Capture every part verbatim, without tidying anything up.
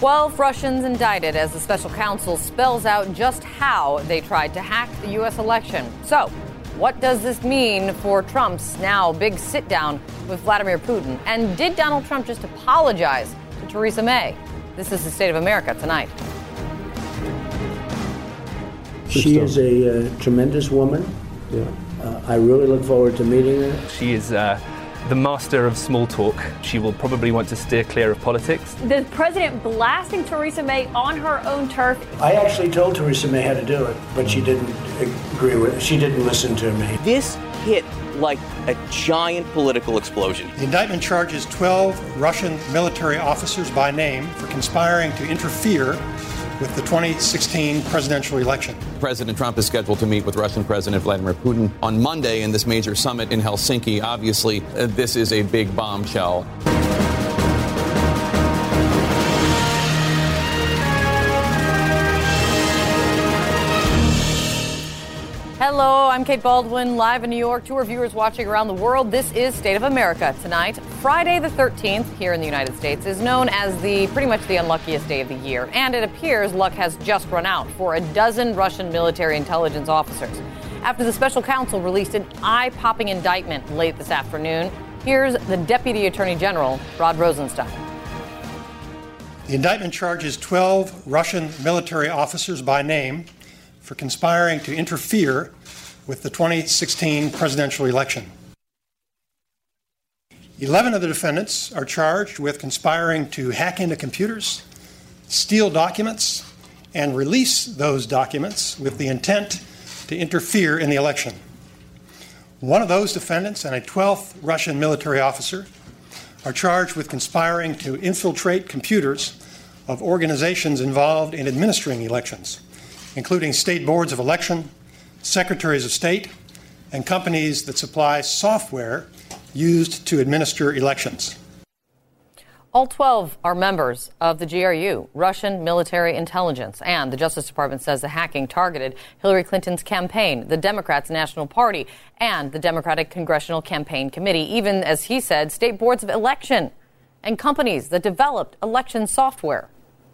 twelve Russians indicted as the special counsel spells out just how they tried to hack the U S election. So, what does this mean for Trump's now big sit-down with Vladimir Putin? And did Donald Trump just apologize to Theresa May? This is the State of America tonight. She is a uh, tremendous woman. Yeah. Uh, I really look forward to meeting her. She is uh, the master of small talk. She will probably want to steer clear of politics. The president blasting Theresa May on her own turf. I actually told Theresa May how to do it, but she didn't agree with it. She didn't listen to me. This hit like a giant political explosion. The indictment charges twelve Russian military officers by name for conspiring to interfere with the twenty sixteen presidential election. President Trump is scheduled to meet with Russian President Vladimir Putin on Monday in this major summit in Helsinki. Obviously, uh, this is a big bombshell. Hello, I'm Kate Baldwin, live in New York to our viewers watching around the world. This is State of America tonight. Friday the thirteenth here in the United States is known as the pretty much the unluckiest day of the year, and it appears luck has just run out for a dozen Russian military intelligence officers. After the special counsel released an eye-popping indictment late this afternoon, here's the Deputy Attorney General, Rod Rosenstein. The indictment charges twelve Russian military officers by name for conspiring to interfere with the twenty sixteen presidential election. Eleven of the defendants are charged with conspiring to hack into computers, steal documents, and release those documents with the intent to interfere in the election. One of those defendants and a twelfth Russian military officer are charged with conspiring to infiltrate computers of organizations involved in administering elections, including state boards of election, secretaries of state, and companies that supply software used to administer elections. All twelve are members of the G R U, Russian military intelligence, and the Justice Department says the hacking targeted Hillary Clinton's campaign, the Democrats' National Party, and the Democratic Congressional Campaign Committee, even, as he said, state boards of election and companies that developed election software.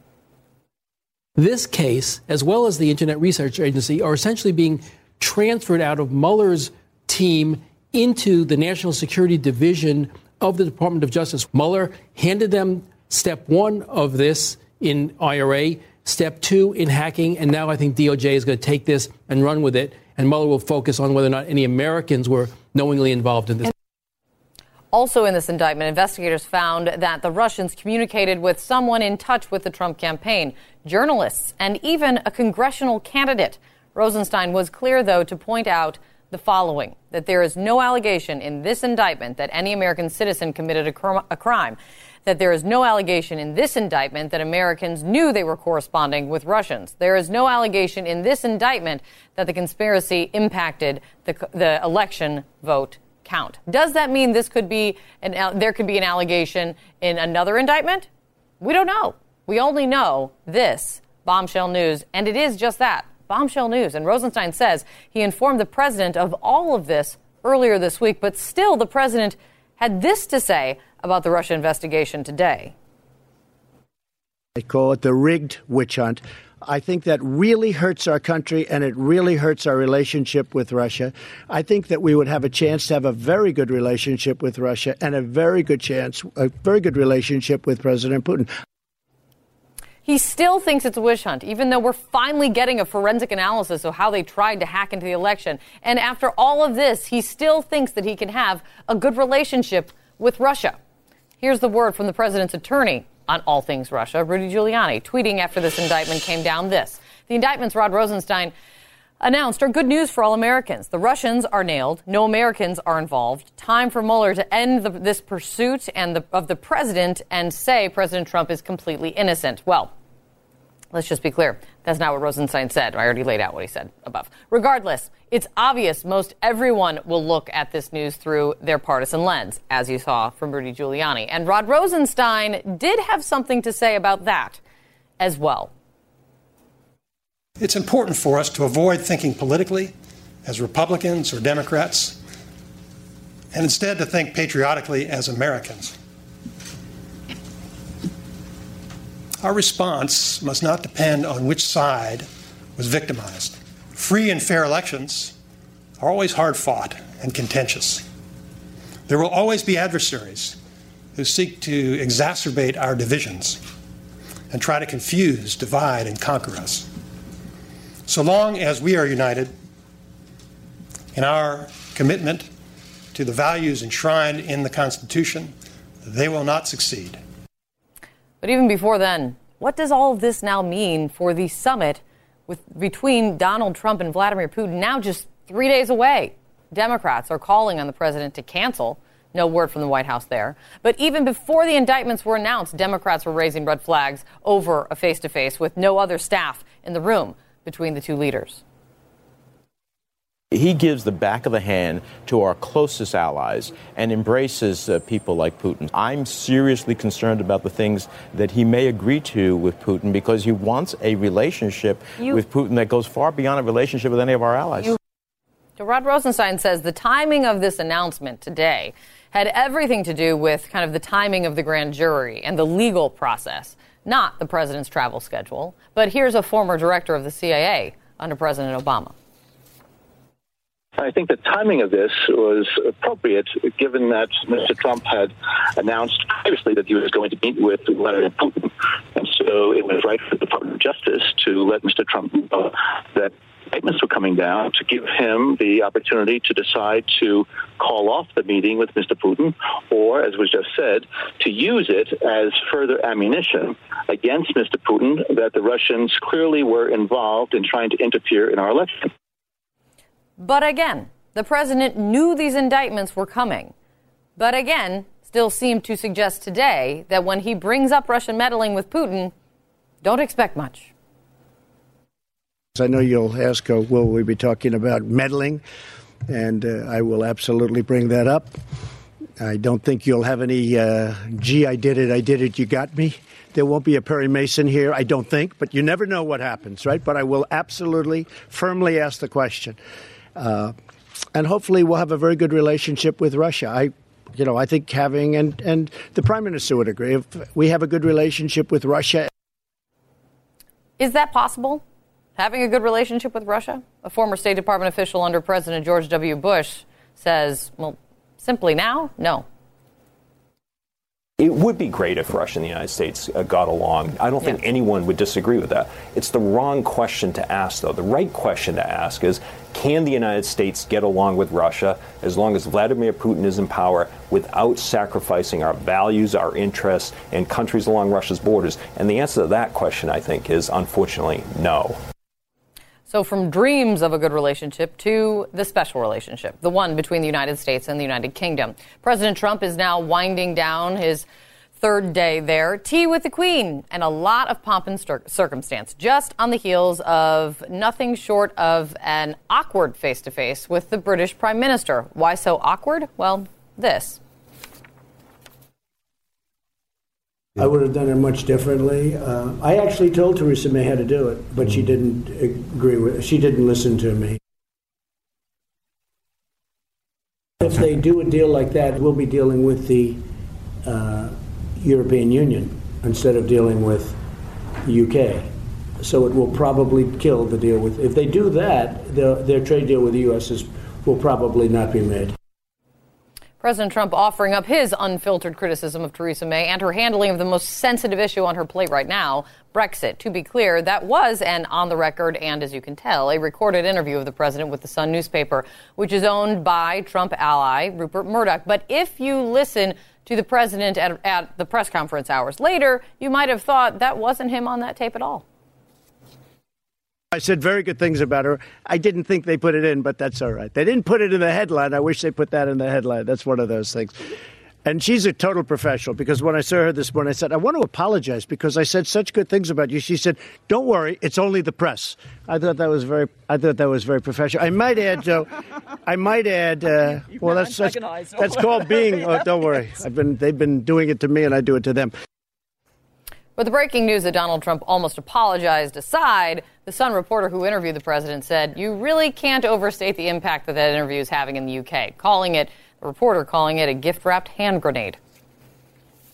This case, as well as the Internet Research Agency, are essentially being transferred out of Mueller's team into the National Security Division of the Department of Justice. Mueller handed them step one of this in I R A, step two in hacking, and now I think D O J is going to take this and run with it, and Mueller will focus on whether or not any Americans were knowingly involved in this. Also in this indictment, investigators found that the Russians communicated with someone in touch with the Trump campaign, journalists, and even a congressional candidate. Rosenstein was clear, though, to point out the following, that there is no allegation in this indictment that any American citizen committed a, cr- a crime, that there is no allegation in this indictment that Americans knew they were corresponding with Russians. There is no allegation in this indictment that the conspiracy impacted the, the election vote count. Does that mean this could be an, uh, there could be an allegation in another indictment? We don't know. We only know this, bombshell news, and it is just that, bombshell news. And Rosenstein says he informed the president of all of this earlier this week, but still the president had this to say about the Russia investigation today. I call it the rigged witch hunt. I think that really hurts our country, and it really hurts our relationship with Russia. I think that we would have a chance to have a very good relationship with Russia and a very good chance, a very good relationship with President Putin. He still thinks it's a witch hunt, even though we're finally getting a forensic analysis of how they tried to hack into the election. And after all of this, he still thinks that he can have a good relationship with Russia. Here's the word from the president's attorney on all things Russia, Rudy Giuliani, tweeting after this indictment came down this. The indictments Rod Rosenstein announced are good news for all Americans. The Russians are nailed. No Americans are involved. Time for Mueller to end the, this pursuit and the, of the president and say President Trump is completely innocent. Well, let's just be clear. That's not what Rosenstein said. I already laid out what he said above. Regardless, it's obvious most everyone will look at this news through their partisan lens, as you saw from Rudy Giuliani. And Rod Rosenstein did have something to say about that as well. It's important for us to avoid thinking politically as Republicans or Democrats, and instead to think patriotically as Americans. Our response must not depend on which side was victimized. Free and fair elections are always hard-fought and contentious. There will always be adversaries who seek to exacerbate our divisions and try to confuse, divide, and conquer us. So long as we are united in our commitment to the values enshrined in the Constitution, they will not succeed. But even before then, what does all of this now mean for the summit with between Donald Trump and Vladimir Putin, now just three days away? Democrats are calling on the president to cancel. No word from the White House there. But even before the indictments were announced, Democrats were raising red flags over a face-to-face with no other staff in the room between the two leaders. He gives the back of the hand to our closest allies and embraces uh, people like Putin. I'm seriously concerned about the things that he may agree to with Putin because he wants a relationship you, with Putin that goes far beyond a relationship with any of our allies. You, Rod Rosenstein says the timing of this announcement today had everything to do with kind of the timing of the grand jury and the legal process, not the president's travel schedule. But here's a former director of the C I A under President Obama. I think the timing of this was appropriate, given that Mister Trump had announced previously that he was going to meet with Vladimir Putin. And so it was right for the Department of Justice to let Mister Trump know that indictments were coming down, to give him the opportunity to decide to call off the meeting with Mister Putin, or, as was just said, to use it as further ammunition against Mister Putin that the Russians clearly were involved in trying to interfere in our election. But again, the president knew these indictments were coming. But again, still seemed to suggest today that when he brings up Russian meddling with Putin, don't expect much. I know you'll ask, uh, will we be talking about meddling? And uh, I will absolutely bring that up. I don't think you'll have any, uh, gee, I did it, I did it, you got me. There won't be a Perry Mason here, I don't think, but you never know what happens, right? But I will absolutely, firmly ask the question. Uh, and hopefully we'll have a very good relationship with Russia. I, you know, I think having, and, and the Prime Minister would agree, if we have a good relationship with Russia. Is that possible? Having a good relationship with Russia? A former State Department official under President George W. Bush says, well, simply now, no. It would be great if Russia and the United States uh, got along. I don't think yeah. anyone would disagree with that. It's the wrong question to ask, though. The right question to ask is, can the United States get along with Russia as long as Vladimir Putin is in power without sacrificing our values, our interests, and countries along Russia's borders? And the answer to that question, I think, is unfortunately no. So from dreams of a good relationship to the special relationship, the one between the United States and the United Kingdom. President Trump is now winding down his third day there. Tea with the Queen and a lot of pomp and circumstance, just on the heels of nothing short of an awkward face-to-face with the British Prime Minister. Why so awkward? Well, this. I would have done it much differently. Uh, I actually told Theresa May how to do it, but she didn't agree with it. She didn't listen to me. If they do a deal like that, we'll be dealing with the uh, European Union instead of dealing with the U K. So it will probably kill the deal with. If they do that, the, their trade deal with the U S is, will probably not be made. President Trump offering up his unfiltered criticism of Theresa May and her handling of the most sensitive issue on her plate right now, Brexit. To be clear, that was an on-the-record and, as you can tell, a recorded interview of the president with the Sun newspaper, which is owned by Trump ally Rupert Murdoch. But if you listen to the president at, at the press conference hours later, you might have thought that wasn't him on that tape at all. I said very good things about her. I didn't think they put it in, but that's all right. They didn't put it in the headline. I wish they put that in the headline. That's one of those things. And she's a total professional, because when I saw her this morning, I said, I want to apologize because I said such good things about you. She said, don't worry, it's only the press. I thought that was very, I thought that was very professional. I might add, Joe, I might add, uh, well, that's, that's, that's called being, oh, don't worry. I've been, they've been doing it to me and I do it to them. But the breaking news that Donald Trump almost apologized aside, the Sun reporter who interviewed the president said, you really can't overstate the impact that that interview is having in the U K, calling it, the reporter calling it a gift-wrapped hand grenade.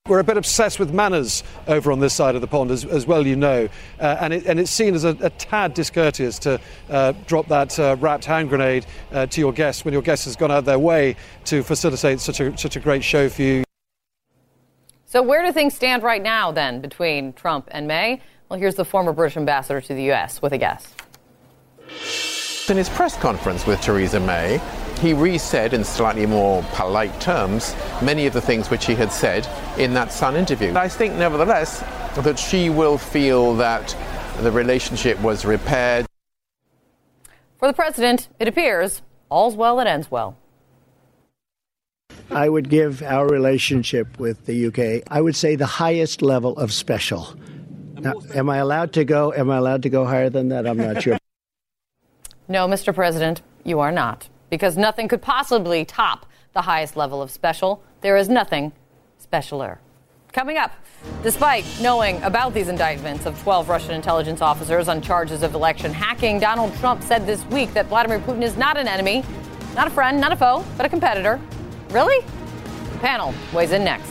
We're a bit obsessed with manners over on this side of the pond, as, as well you know, uh, and, it, and it's seen as a, a tad discourteous to uh, drop that uh, wrapped hand grenade uh, to your guests when your guest has gone out their way to facilitate such a such a great show for you. So where do things stand right now, then, between Trump and May? Well, here's the former British ambassador to the U S with a guess. In his press conference with Theresa May, he re-said in slightly more polite terms many of the things which he had said in that Sun interview. I think, nevertheless, that she will feel that the relationship was repaired. For the president, it appears all's well that ends well. I would give our relationship with the U K, I would say, the highest level of special. Now, am I allowed to go? Am I allowed to go higher than that? I'm not sure. No, Mister President, you are not. Because nothing could possibly top the highest level of special. There is nothing specialer. Coming up, despite knowing about these indictments of twelve Russian intelligence officers on charges of election hacking, Donald Trump said this week that Vladimir Putin is not an enemy, not a friend, not a foe, but a competitor. Really? The panel weighs in next.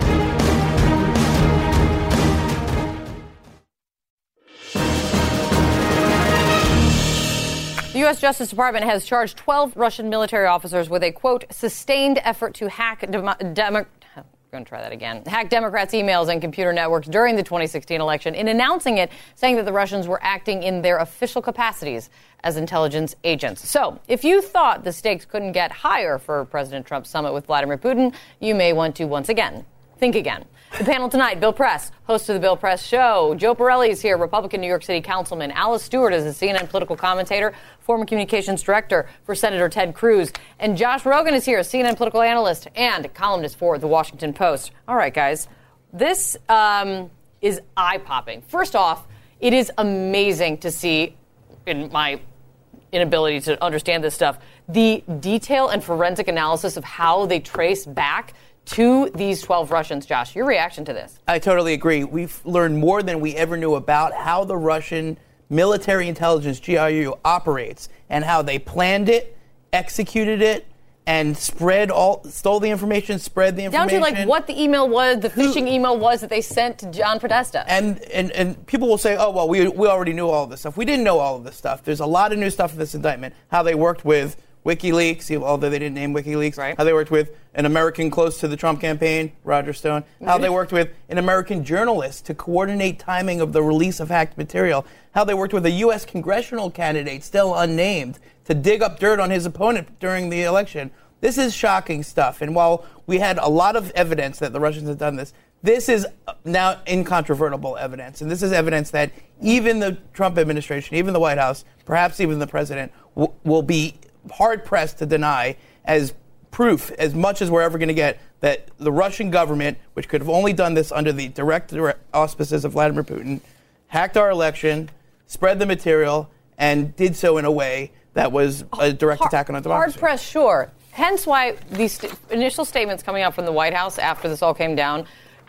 The U S Justice Department has charged twelve Russian military officers with a, quote, sustained effort to hack Demo- Demo- I'm going to try that again. Hack Democrats' emails and computer networks during the twenty sixteen election, in announcing it, saying that the Russians were acting in their official capacities as intelligence agents. So, if you thought the stakes couldn't get higher for President Trump's summit with Vladimir Putin, you may want to once again think again. The panel tonight, Bill Press, host of the Bill Press Show. Joe Pirelli is here, Republican New York City councilman. Alice Stewart is a C N N political commentator, former communications director for Senator Ted Cruz. And Josh Rogan is here, C N N political analyst and columnist for The Washington Post. All right, guys, this um, is eye-popping. First off, it is amazing to see, in my inability to understand this stuff, the detail and forensic analysis of how they trace back to these twelve Russians. Josh, your reaction to this? I totally agree. We've learned more than we ever knew about how the Russian military intelligence, G R U, operates and how they planned it, executed it, and spread all, stole the information, spread the information. Down to like what the email was, the phishing email was that they sent to John Podesta. And, and and people will say, oh, well, we we already knew all of this stuff. We didn't know all of this stuff. There's a lot of new stuff in this indictment. How they worked with WikiLeaks, although they didn't name WikiLeaks, right. How they worked with an American close to the Trump campaign, Roger Stone, how they worked with an American journalist to coordinate timing of the release of hacked material, how they worked with a U S congressional candidate, still unnamed, to dig up dirt on his opponent during the election. This is shocking stuff, and while we had a lot of evidence that the Russians had done this, this is now incontrovertible evidence, and this is evidence that even the Trump administration, even the White House, perhaps even the president, w- will be hard-pressed to deny as proof, as much as we're ever going to get, that the Russian government, which could have only done this under the direct, direct auspices of Vladimir Putin, hacked our election, spread the material, and did so in a way that was a direct hard, attack on our democracy. Hard-pressed, sure. Hence why these st- initial statements coming out from the White House after this all came down,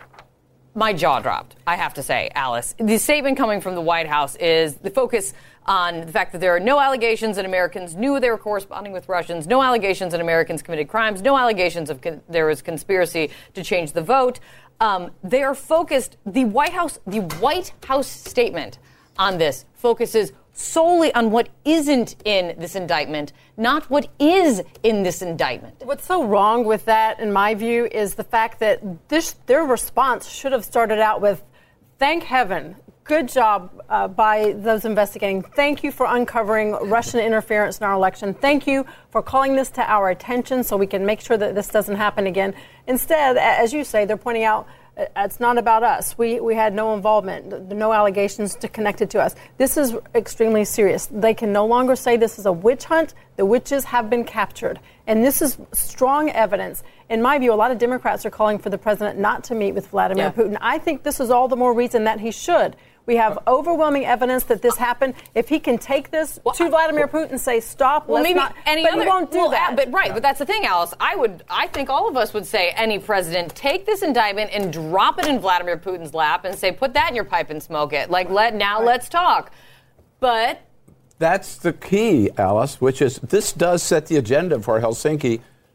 my jaw dropped, I have to say, Alice. The statement coming from the White House is the focus on the fact that there are no allegations that Americans knew they were corresponding with Russians, no allegations that Americans committed crimes, no allegations of con- there was conspiracy to change the vote. Um, they are focused, the White House, the White House statement on this focuses solely on what isn't in this indictment, not what is in this indictment. What's so wrong with that, in my view, is the fact that this their response should have started out with, thank heaven, good job uh, by those investigating. Thank you for uncovering Russian interference in our election. Thank you for calling this to our attention so we can make sure that this doesn't happen again. Instead, as you say, they're pointing out, it's not about us. We we had no involvement, no allegations to connected to us. This is extremely serious. They can no longer say this is a witch hunt. The witches have been captured. And this is strong evidence. In my view, a lot of Democrats are calling for the president not to meet with Vladimir yeah. Putin. I think this is all the more reason that he should. We have overwhelming evidence that this happened. If he can take this well, to Vladimir well, Putin and say, stop, well, let's maybe not, any but other, he won't do well, that. But right, but that's the thing, Alice. I would, I think all of us would say, any president, take this indictment and drop it in Vladimir Putin's lap and say, put that in your pipe and smoke it. Like, let now right. let's talk. But that's the key, Alice, which is this does set the agenda for Helsinki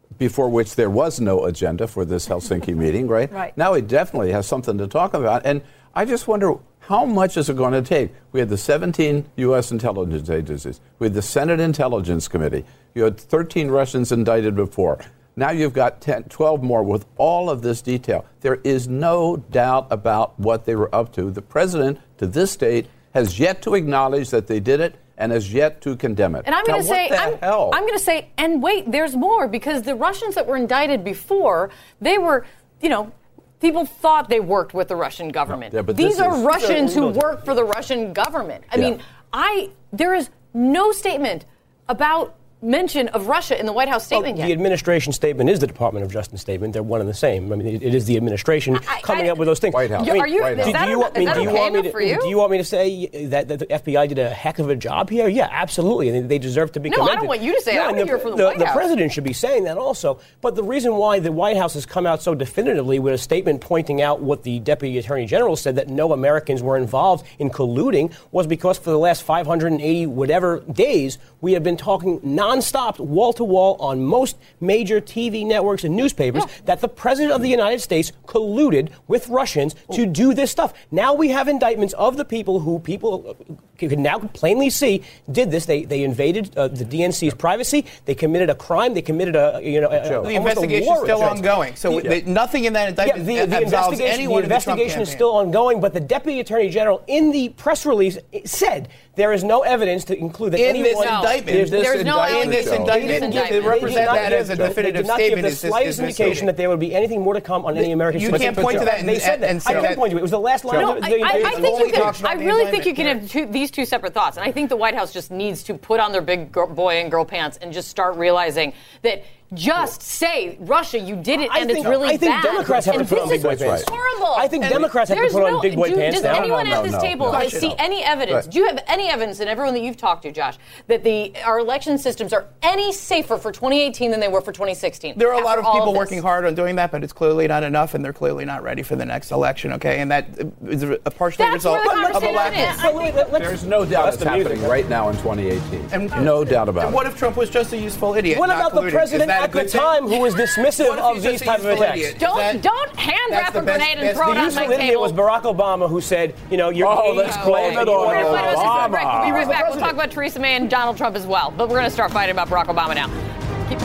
before which there was no agenda for this Helsinki meeting, right? Right. Now he definitely has something to talk about. And I just wonder, how much is it going to take? We had the seventeen U S intelligence agencies. We had the Senate Intelligence Committee. You had thirteen Russians indicted before. Now you've got ten, twelve more with all of this detail. There is no doubt about what they were up to. The president, to this date, has yet to acknowledge that they did it and has yet to condemn it. And I'm going to say, what the I'm, hell? I'm going to say, and wait, there's more, because the Russians that were indicted before, they were, you know, people thought they worked with the Russian government. No, yeah, but These this are is, Russians uh, who work for the Russian government. I Yeah. mean, I there is no statement about mention of Russia in the White House statement well, yet. The administration statement is the Department of Justice statement. They're one and the same. I mean, it, it is the administration I, coming I, up with those things. White House. I mean, Are you, White is House. that, do you, is I mean, that do you okay want me enough to, for you? Do you want me to say that, that the F B I did a heck of a job here? Yeah, absolutely. And they deserve to be No, I commended. don't want you to say it. I No, want to the, hear from the the, White the House. president should be saying that also. But the reason why the White House has come out so definitively with a statement pointing out what the Deputy Attorney General said, that no Americans were involved in colluding, was because for the last five hundred eighty whatever days, we have been talking nonstop, wall to wall, on most major T V networks and newspapers Yeah. that the President of the United States colluded with Russians to do this stuff. Now we have indictments of the people who people can now plainly see did this. They they invaded uh, the D N C's privacy. They committed a crime. They committed a you know a, The almost a investigation war is still offense. ongoing. So The- they, nothing in that yeah, indictment the, the absolves investigation, anyone the in the Trump investigation is campaign. still ongoing, but the Deputy Attorney General in the press release said there is no evidence to include that In anyone... this indictment. There's, this There's no indictment. in this They indictment. didn't give- To they did represent not that give- as a they definitive did not statement give the is- is slightest misleading. indication that there would be anything more to come on any American You citizen. can't point to that and- They said that. and say I can that- point to it. It was the last line. No, of the I, I, I indictment. think you only can. talks about I the really think you indictment can here. have two, these two separate thoughts, and I think the White House just needs to put on their big girl, boy and girl pants and just start realizing that just say Russia, you did it, I and think, it's really I think bad. Democrats have and to put on this big is boy pants. horrible. I think And Democrats have to there's put on no, big boy do, pants Does now. anyone No, no, at this no, table no. see any evidence? Right. Do you have any evidence, and everyone that you've talked to, Josh, that the our election systems are any safer for twenty eighteen than they were for twenty sixteen? There are a lot of after all people this? working hard on doing that, but it's clearly not enough, and they're clearly not ready for the next election, okay? And that is a partially That's result where the of a lack conversation of... is. There's no doubt That's it's the music. happening right now in twenty eighteen. And- no doubt about And it. what if Trump was just a useful idiot? What not about the colluding? Is president that a at the good thing? time who was dismissive What if of he's these just a type of useful attacks? idiot? Don't That- don't hand that's wrap the a best- grenade and best- throw the it on Useful my idiot table. was Barack Obama, who said, you know, you're Oh, let's blame it on We're gonna fight about Obama. break. We'll be right back. We'll talk about Theresa May and Donald Trump as well. But we're going to start fighting about Barack Obama now. Keep-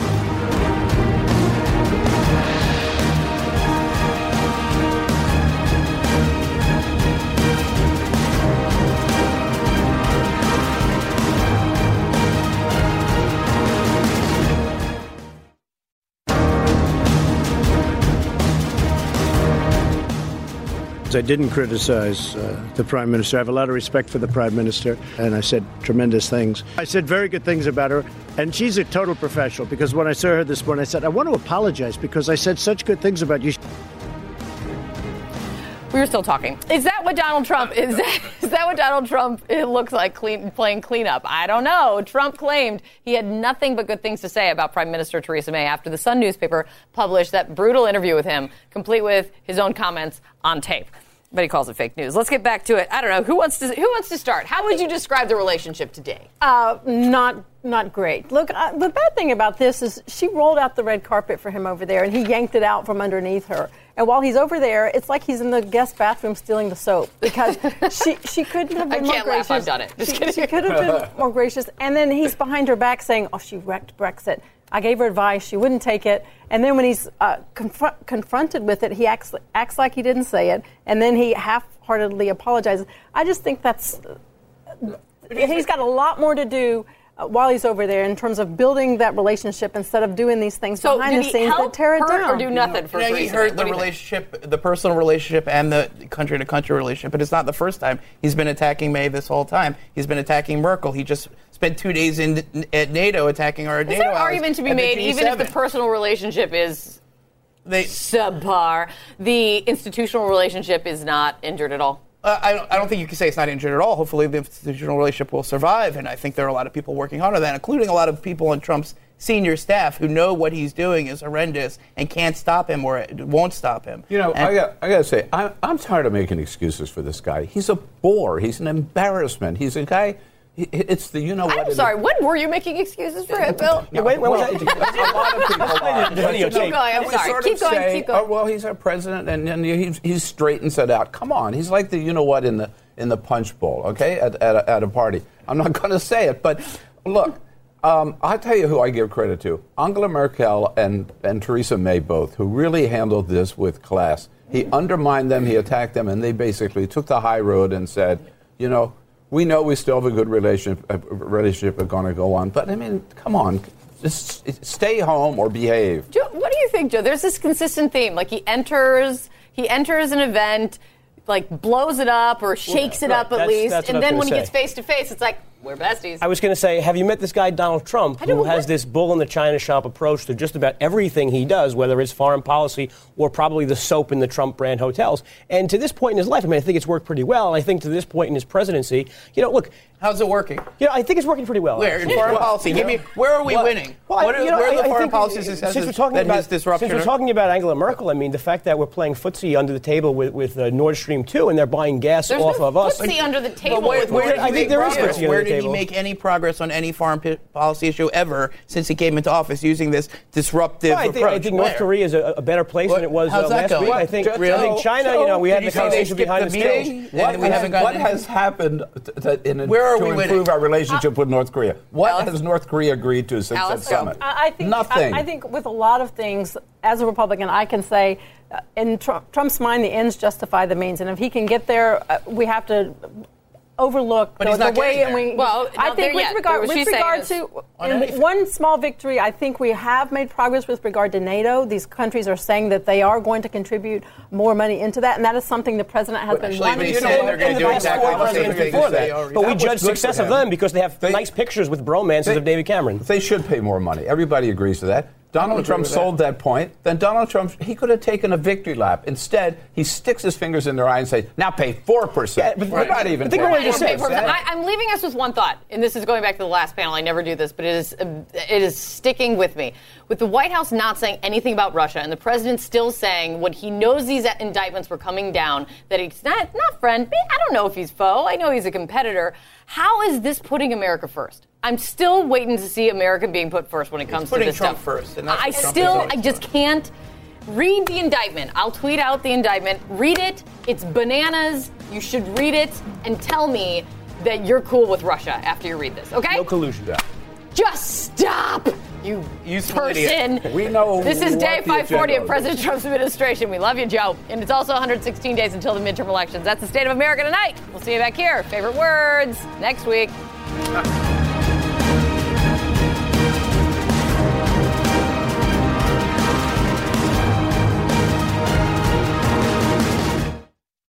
I didn't criticize uh, the Prime Minister. I have a lot of respect for the Prime Minister, and I said tremendous things. I said very good things about her, and she's a total professional, because when I saw her this morning, I said, I want to apologize because I said such good things about you. We were still talking. Is that what Donald Trump is? That, is that what Donald Trump it looks like clean, playing cleanup? I don't know. Trump claimed he had nothing but good things to say about Prime Minister Theresa May after the Sun newspaper published that brutal interview with him, complete with his own comments on tape. But he calls it fake news. Let's get back to it. I don't know who wants to who wants to start. How would you describe the relationship today? Uh, not not great. Look, uh, the bad thing about this is she rolled out the red carpet for him over there, and he yanked it out from underneath her. And while he's over there, it's like he's in the guest bathroom stealing the soap, because she she couldn't have been I more can't gracious. laugh. I've done it. Just she, kidding. she could have been more gracious. And then he's behind her back saying, "Oh, she wrecked Brexit. I gave her advice. She wouldn't take it." And then when he's uh, confr- confronted with it, he acts acts like he didn't say it, and then he half-heartedly apologizes. I just think that's he's got a lot more to do uh, while he's over there in terms of building that relationship instead of doing these things So behind did the he scenes help that tear it her down. or do nothing for You know, he Theresa? hurt What the do you think? relationship, the personal relationship, and the country-to-country relationship. But it's not the first time he's been attacking May this whole time. He's been attacking Merkel. He just spent two days in at NATO attacking our Is NATO there an allies argument to be at the made, G even if seven. the personal relationship is They- subpar, the institutional relationship is not injured at all? Uh, I, don't, I don't think you can say it's not injured at all. Hopefully, the institutional relationship will survive, and I think there are a lot of people working hard on that, including a lot of people on Trump's senior staff who know what he's doing is horrendous and can't stop him or won't stop him. You know, And- I got, I got to say, I, I'm tired of making excuses for this guy. He's a bore. He's an embarrassment. He's a guy It's the you know what. I'm sorry. When were you making excuses for it, Bill? No, when, when well, was that? a lot of people are. The video Keep going. I'm They sorry. sort Keep of going. say, Keep going. Oh, well, he's our president, and, and he's, he's straightens it out. Come on, he's like the you know what in the in the punch bowl, okay, at at a, at a party. I'm not going to say it, but look, um, I'll tell you who I give credit to: Angela Merkel and and Theresa May both, who really handled this with class. He undermined them, he attacked them, and they basically took the high road and said, you know, we know we still have a good relationship, a relationship are going to go on, but I mean, come on. Just stay home or behave. Joe, what do you think, Joe? There's this consistent theme. Like he enters, he enters an event, like blows it up or shakes yeah, it right. up at that's, least, that's and then when say. he gets face to face, it's like we're besties. I was going to say, have you met this guy Donald Trump, who do, has what? this bull in the china shop approach to just about everything he does, whether it's foreign policy or probably the soap in the Trump brand hotels? And to this point in his life, I mean, I think it's worked pretty well. And I think to this point in his presidency, you know, look. How's it working? You know, I think it's working pretty well. Where? In foreign policy? Give me, where are we well, winning? Well, what are, you know, where are the I, I foreign think, policy uh, successes since we're talking that about, his disruption? Since we're talking about Angela Merkel, I mean, the fact that we're playing footsie under the table with, with uh, Nord Stream two and they're buying gas There's off no of us. footsie under the table. Well, where, where did I he think make there is progress? footsie under Where the did he table. make any progress on any foreign p- policy issue ever since he came into office using this disruptive Well, I think, approach? I think North Where? Korea is a, a better place What- than it was how's uh, that last going? week. I What? think, Really? I think China, So, you know, we did had you the say they conversation skipped behind the the meeting? stage. What, And we haven't has, gotten what into- has happened to, to, in, Where are to we improve winning? our relationship with North Korea? What Alice? has North Korea agreed to since Alice? that summit? I I think Nothing. I, I think with a lot of things, as a Republican, I can say, uh, in Trump, Trump's mind, the ends justify the means, and if he can get there, uh, we have to overlook But the, he's not the way getting and we. there. Well, I not think there with yet. regard What with she's regard saying to On in anything. one small victory, I think we have made progress with regard to NATO. These countries are saying that they are going to contribute more money into that, and that is something the president has been Actually, wanting but he to said do. they're going in to the do past exactly four the same presidents thing before they that. already But we That was judge good success for of him. them because they have They- nice pictures with bromances They- of David Cameron. They should pay more money. Everybody agrees to that. Donald Trump sold that point. Then Donald Trump, he could have taken a victory lap. Instead, he sticks his fingers in their eye and says, now pay four percent. Yeah, but- We're not even Think paying what I just said. four percent. I, I'm leaving us with one thought, and this is going back to the last panel. I never do this, but it is uh, it is sticking with me. With the White House not saying anything about Russia, and the president still saying when he knows these indictments were coming down that he's not not friend. I don't know if he's foe. I know he's a competitor. How is this putting America first? I'm still waiting to see America being put first when it comes to putting this Trump stuff. first, and that's I what Trump still, is I just can't read the indictment. I'll tweet out the indictment. Read it. It's bananas. You should read it and tell me that you're cool with Russia after you read this. Okay? No collusion. Just stop, you Useful person. idiot. We know This is what day the five forty agenda of President Trump's administration. We love you, Joe. And it's also one hundred sixteen days until the midterm elections. That's the state of America tonight. We'll see you back here. Favorite words next week.